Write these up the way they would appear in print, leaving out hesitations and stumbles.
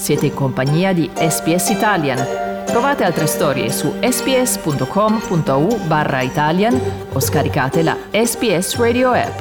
Siete in compagnia di SBS Italian. Trovate altre storie su sbs.com.au/Italian o scaricate la SBS Radio app.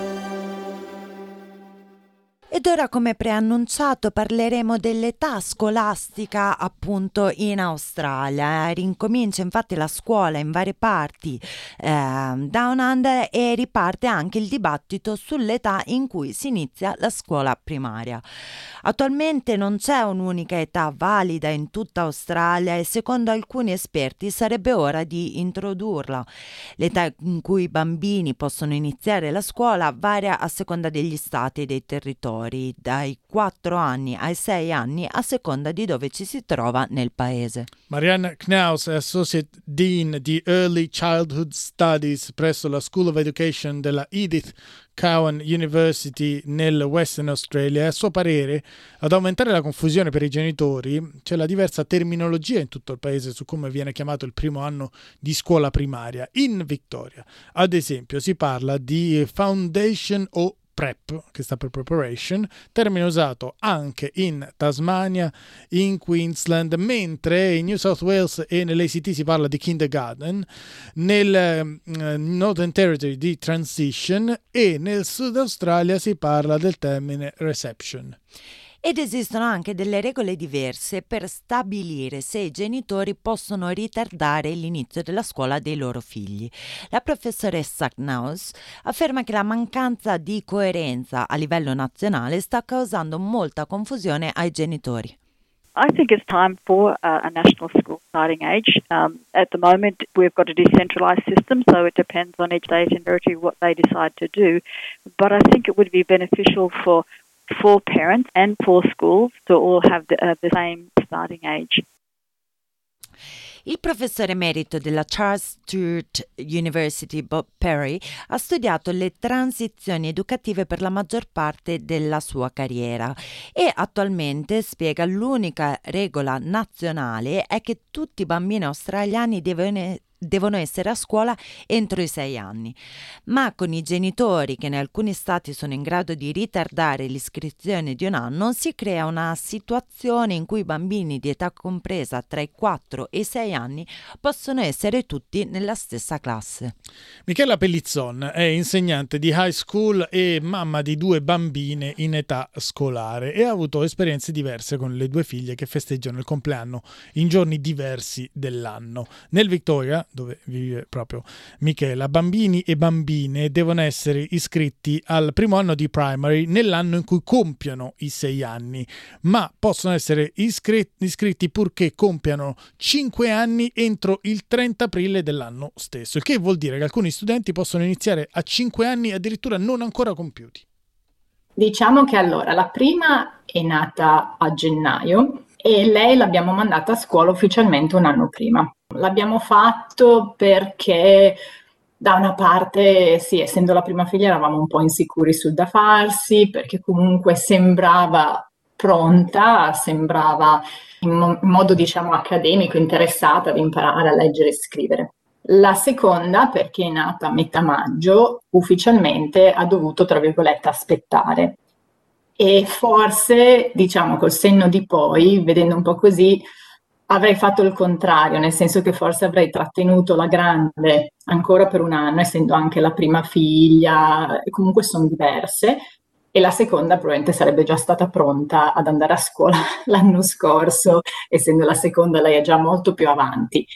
Ed ora, come preannunciato, parleremo dell'età scolastica appunto in Australia. Rincomincia infatti la scuola in varie parti Down Under e riparte anche il dibattito sull'età in cui si inizia la scuola primaria. Attualmente non c'è un'unica età valida in tutta Australia e secondo alcuni esperti sarebbe ora di introdurla. L'età in cui i bambini possono iniziare la scuola varia a seconda degli stati e dei territori, dai 4 anni ai 6 anni a seconda di dove ci si trova nel paese. Marianne Knaus è Associate Dean di Early Childhood Studies presso la School of Education della Edith Cowan University nel Western Australia. A suo parere, ad aumentare la confusione per i genitori c'è la diversa terminologia in tutto il paese su come viene chiamato il primo anno di scuola primaria. In Victoria, ad esempio, si parla di Foundation o PrEP, che sta per Preparation, termine usato anche in Tasmania, in Queensland, mentre in New South Wales e nell'ACT si parla di Kindergarten, nel Northern Territory di Transition e nel Sud Australia si parla del termine Reception. Ed esistono anche delle regole diverse per stabilire se i genitori possono ritardare l'inizio della scuola dei loro figli. La professoressa Knaus afferma che la mancanza di coerenza a livello nazionale sta causando molta confusione ai genitori. I think it's time for a national school starting age. At the moment, we've got a decentralised system, so it depends on each state and territory what they decide to do. But I think it would be beneficial for parents and for schools to all have the same starting age. Il professore emerito della Charles Sturt University, Bob Perry, ha studiato le transizioni educative per la maggior parte della sua carriera e attualmente spiega l'unica regola nazionale è che tutti i bambini australiani devono essere a scuola entro i 6 anni, ma con i genitori che in alcuni stati sono in grado di ritardare l'iscrizione di un anno si crea una situazione in cui i bambini di età compresa tra i 4 e i 6 anni possono essere tutti nella stessa classe. Michela Pellizzon è insegnante di high school e mamma di 2 bambine in età scolare e ha avuto esperienze diverse con le 2 figlie che festeggiano il compleanno in giorni diversi dell'anno. Nel Victoria, dove vive proprio Michela, bambini e bambine devono essere iscritti al primo anno di primary nell'anno in cui compiono i 6 anni, ma possono essere iscritti purché compiano 5 anni entro il 30 aprile dell'anno stesso, il che vuol dire che alcuni studenti possono iniziare a 5 anni addirittura non ancora compiuti. Diciamo che allora la prima è nata a gennaio e lei l'abbiamo mandata a scuola ufficialmente un anno prima. L'abbiamo fatto perché da una parte, sì, essendo la prima figlia eravamo un po' insicuri sul da farsi, perché comunque sembrava pronta, sembrava in modo diciamo accademico, interessata ad imparare a leggere e scrivere. La seconda, perché è nata a metà maggio, ufficialmente ha dovuto, tra virgolette, aspettare. E forse, diciamo, col senno di poi, vedendo un po' così, avrei fatto il contrario, nel senso che forse avrei trattenuto la grande ancora per un anno, essendo anche la prima figlia, e comunque sono diverse, e la seconda probabilmente sarebbe già stata pronta ad andare a scuola l'anno scorso, essendo la seconda lei è già molto più avanti.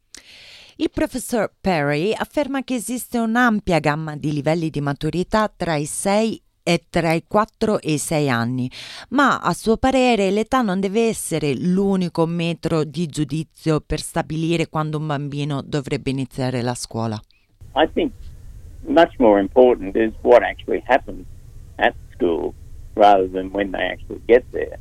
Il professor Perry afferma che esiste un'ampia gamma di livelli di maturità tra i 6 e tra i 4 e i 6 anni, ma a suo parere l'età non deve essere l'unico metro di giudizio per stabilire quando un bambino dovrebbe iniziare la scuola. I think much more important is what actually happens at school rather than when they actually get there.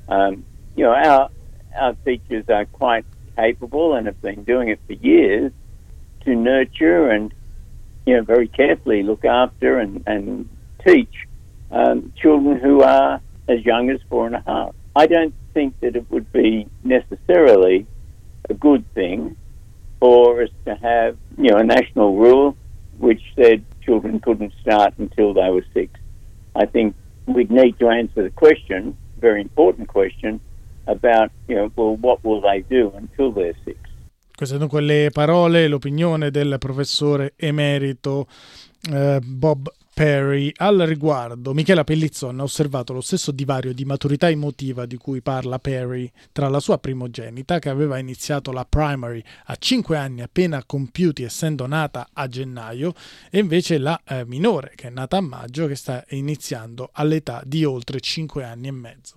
Our teachers are quite capable and have been doing it for years to nurture and very carefully look after and teach children who are as young as 4.5. I don't think that it would be necessarily a good thing for us to have a national rule which said children couldn't start until they were 6. I think we'd need to answer the question, very important question, about, well, what will they do until they're 6? Queste dunque le parole, l'opinione del professore emerito Bob Perry. Al riguardo, Michela Pellizzon ha osservato lo stesso divario di maturità emotiva di cui parla Perry tra la sua primogenita, che aveva iniziato la primary a 5 anni appena compiuti essendo nata a gennaio, e invece la minore, che è nata a maggio, che sta iniziando all'età di oltre 5 anni e mezzo.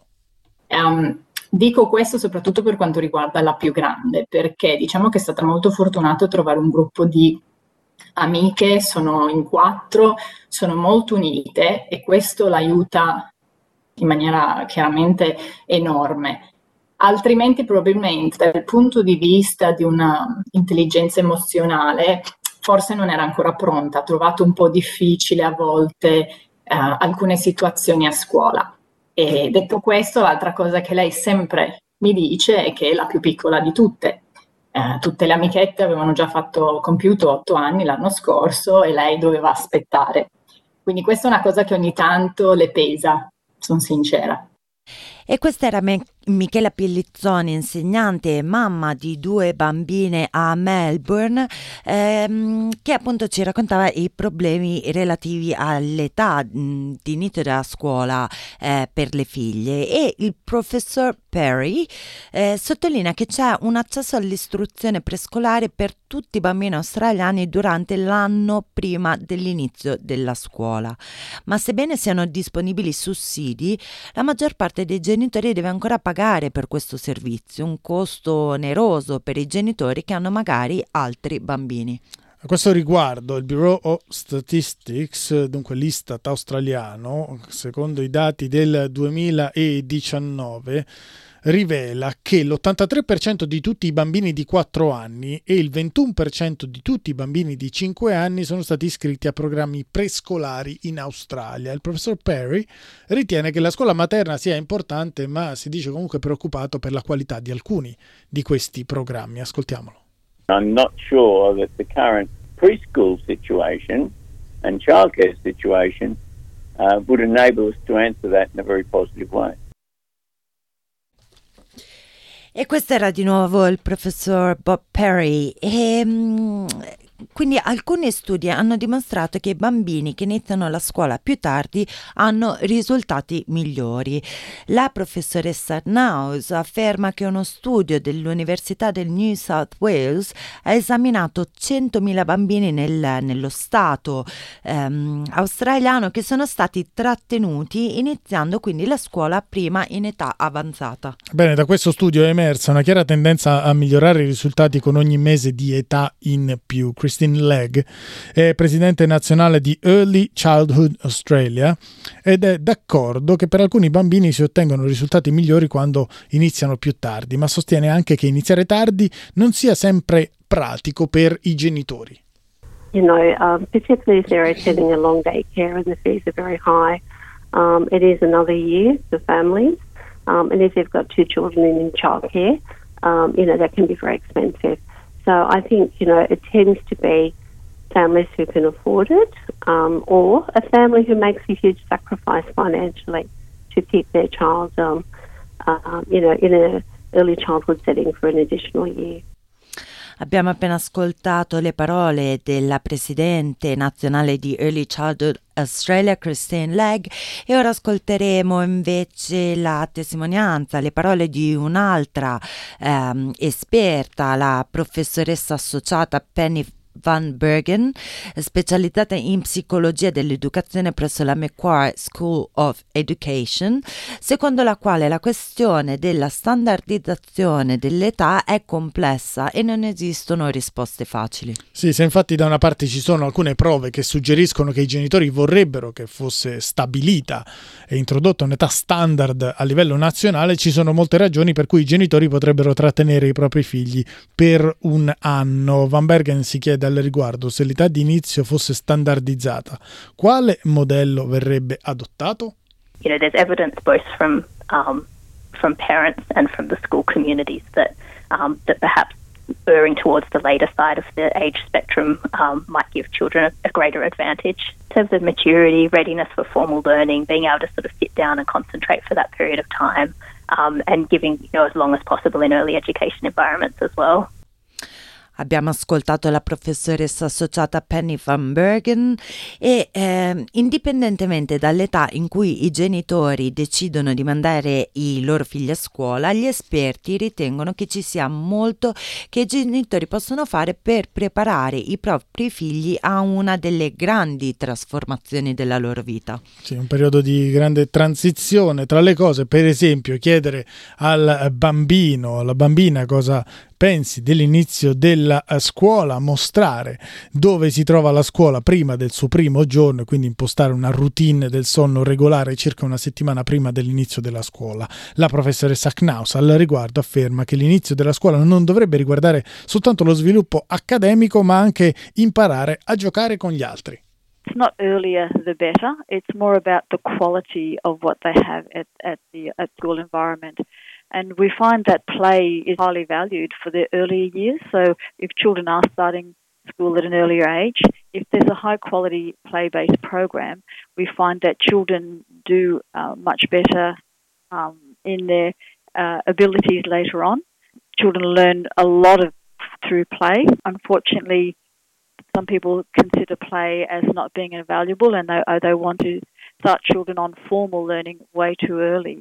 Dico questo soprattutto per quanto riguarda la più grande, perché diciamo che è stata molto fortunata a trovare un gruppo di amiche, sono in 4, sono molto unite e questo l'aiuta in maniera chiaramente enorme. Altrimenti probabilmente dal punto di vista di una intelligenza emozionale forse non era ancora pronta, ha trovato un po' difficile a volte alcune situazioni a scuola. E detto questo, l'altra cosa che lei sempre mi dice è che è la più piccola di tutte. Tutte le amichette avevano già compiuto 8 anni l'anno scorso e lei doveva aspettare. Quindi questa è una cosa che ogni tanto le pesa, sono sincera. E questa era Michela Pellizzoni, insegnante e mamma di 2 bambine a Melbourne, che appunto ci raccontava i problemi relativi all'età di inizio della scuola per le figlie. E il professor Perry sottolinea che c'è un accesso all'istruzione prescolare per tutti i bambini australiani durante l'anno prima dell'inizio della scuola, ma sebbene siano disponibili sussidi, la maggior parte dei genitori deve ancora pagare per questo servizio, un costo oneroso per i genitori che hanno magari altri bambini. A questo riguardo il Bureau of Statistics, dunque l'Istat australiano, secondo i dati del 2019, rivela che l'83% di tutti i bambini di 4 anni e il 21% di tutti i bambini di 5 anni sono stati iscritti a programmi prescolari in Australia. Il professor Perry ritiene che la scuola materna sia importante, ma si dice comunque preoccupato per la qualità di alcuni di questi programmi. Ascoltiamolo. I'm not sure that the current preschool situation and childcare situation would enable us to answer that in a very positive way. E questo era di nuovo il professor Bob Perry. Quindi alcuni studi hanno dimostrato che i bambini che iniziano la scuola più tardi hanno risultati migliori. La professoressa Naus afferma che uno studio dell'Università del New South Wales ha esaminato 100.000 bambini nello stato australiano che sono stati trattenuti iniziando quindi la scuola prima in età avanzata. Bene, da questo studio è emersa una chiara tendenza a migliorare i risultati con ogni mese di età in più. Christine Legg è presidente nazionale di Early Childhood Australia ed è d'accordo che per alcuni bambini si ottengono risultati migliori quando iniziano più tardi, ma sostiene anche che iniziare tardi non sia sempre pratico per i genitori. Particularly if they're attending a long day care and the fees are very high, it is another year for families, and if they've got 2 children in childcare, that can be very expensive. So I think, it tends to be families who can afford it, or a family who makes a huge sacrifice financially to keep their child, in an early childhood setting for an additional year. Abbiamo appena ascoltato le parole della presidente nazionale di Early Childhood Australia, Christine Legg, e ora ascolteremo invece la testimonianza, le parole di un'altra esperta, la professoressa associata Penny Van Bergen, specializzata in psicologia dell'educazione presso la Macquarie School of Education, secondo la quale la questione della standardizzazione dell'età è complessa e non esistono risposte facili. Sì, se infatti da una parte ci sono alcune prove che suggeriscono che i genitori vorrebbero che fosse stabilita e introdotta un'età standard a livello nazionale, ci sono molte ragioni per cui i genitori potrebbero trattenere i propri figli per un anno. Van Bergen si chiede al riguardo se l'età di inizio fosse standardizzata, quale modello verrebbe adottato? There's evidence both from parents and from the school communities that perhaps erring towards the later side of the age spectrum might give children a greater advantage in terms of maturity, readiness for formal learning, being able to sort of sit down and concentrate for that period of time. and giving as long as possible in early education environments as well. Abbiamo ascoltato la professoressa associata Penny Van Bergen e indipendentemente dall'età in cui i genitori decidono di mandare i loro figli a scuola, gli esperti ritengono che ci sia molto che i genitori possono fare per preparare i propri figli a una delle grandi trasformazioni della loro vita. Sì, un periodo di grande transizione tra le cose, per esempio chiedere al bambino, alla bambina cosa pensi dell'inizio della scuola, mostrare dove si trova la scuola prima del suo primo giorno e quindi impostare una routine del sonno regolare circa una settimana prima dell'inizio della scuola. La professoressa Knaus al riguardo afferma che l'inizio della scuola non dovrebbe riguardare soltanto lo sviluppo accademico ma anche imparare a giocare con gli altri. It's not earlier the better. It's more about the quality of what they have at school environment. And we find that play is highly valued for the earlier years. So if children are starting school at an earlier age, if there's a high quality play-based program, we find that children do much better in their abilities later on. Children learn a lot through play. Unfortunately, some people consider play as not being invaluable and they want to start children on formal learning way too early.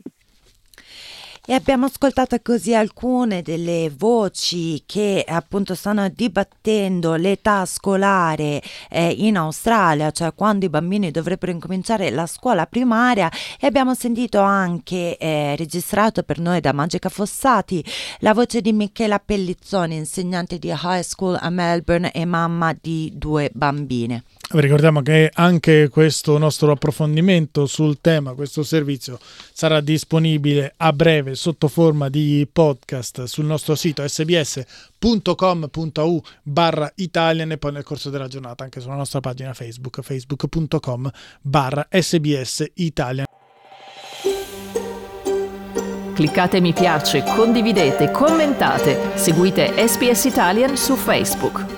E abbiamo ascoltato così alcune delle voci che appunto stanno dibattendo l'età scolare in Australia, cioè quando i bambini dovrebbero incominciare la scuola primaria, e abbiamo sentito anche registrato per noi da Magica Fossati la voce di Michela Pellizzoni, insegnante di high school a Melbourne e mamma di 2 bambine. Ricordiamo che anche questo nostro approfondimento sul tema, questo servizio, sarà disponibile a breve sotto forma di podcast sul nostro sito sbs.com.au/Italian e poi nel corso della giornata anche sulla nostra pagina Facebook, facebook.com/SBS Italian. Cliccate mi piace, condividete, commentate, seguite SBS Italian su Facebook.